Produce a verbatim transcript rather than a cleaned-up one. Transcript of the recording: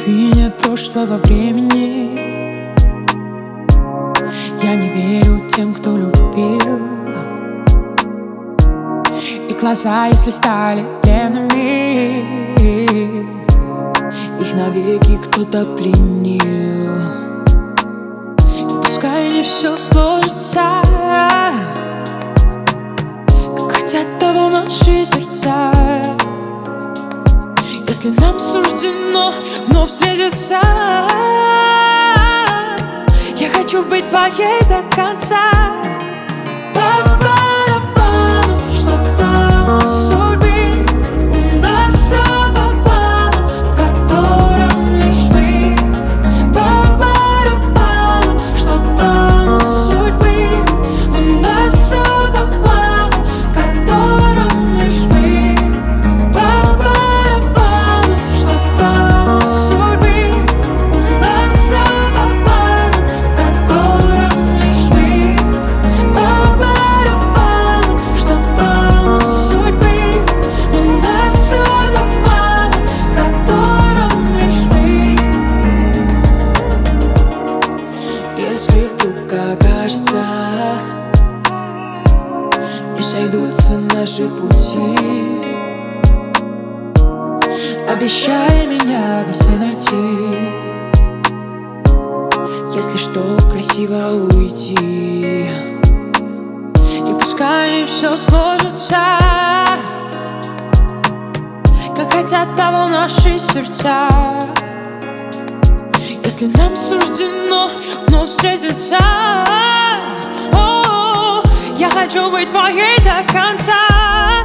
любви нет прошлого времени. Я не верю тем, кто любил. И глаза, если стали пленными, их навеки кто-то пленил. И пускай не все сложится, как хотят того наши сердца. Если нам суждено вновь встретиться, я хочу быть твоей до конца. По-барабану, что там у судьбы, у нас все по плану, в котором лишь мы. По-барабану, что там у судьбы, у нас все по плану, в котором лишь мы. По-барабану, что там у судьбы, у нас все по плану, в котором лишь мы. По-барабану, что там у судьбы, у нас все по плану, в котором лишь мы. Если вдруг окажется, не сойдутся наши пути, обещай меня везде найти. Если что, красиво уйти. И пускай не все сложится, как хотят того наши сердца. Если нам суждено вновь встретиться, о, я хочу быть твоей до конца.